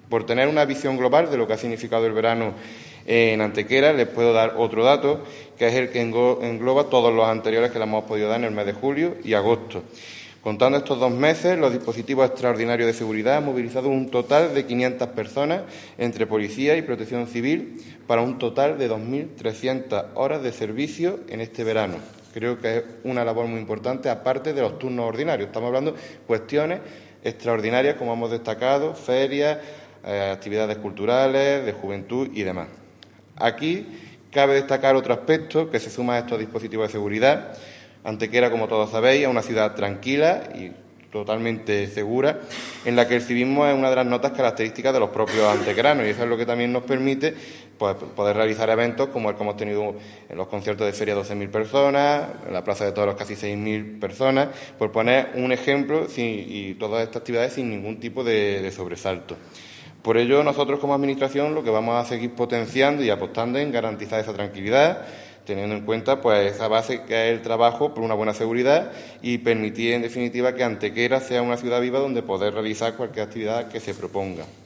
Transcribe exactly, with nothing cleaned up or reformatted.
Por tener una visión global de lo que ha significado el verano en Antequera, les puedo dar otro dato, que es el que engloba todos los anteriores que le hemos podido dar en el mes de julio y agosto. Contando estos dos meses, los dispositivos extraordinarios de seguridad han movilizado un total de quinientas personas entre policía y protección civil para un total de dos mil trescientas horas de servicio en este verano. Creo que es una labor muy importante, aparte de los turnos ordinarios. Estamos hablando de cuestiones extraordinarias, como hemos destacado, ferias, eh, actividades culturales, de juventud y demás. Aquí cabe destacar otro aspecto que se suma a estos dispositivos de seguridad. Antequera, como todos sabéis, es una ciudad tranquila y totalmente segura, en la que el civismo es una de las notas características de los propios antequeranos, y eso es lo que también nos permite pues, poder realizar eventos como el que hemos tenido en los conciertos de feria, doce mil personas, en la Plaza de Toros casi seis mil personas, por poner un ejemplo, sin, y todas estas actividades sin ningún tipo de, de sobresalto. Por ello, nosotros como Administración lo que vamos a seguir potenciando y apostando en garantizar esa tranquilidad, teniendo en cuenta pues esa base que es el trabajo por una buena seguridad y permitir, en definitiva, que Antequera sea una ciudad viva donde poder realizar cualquier actividad que se proponga.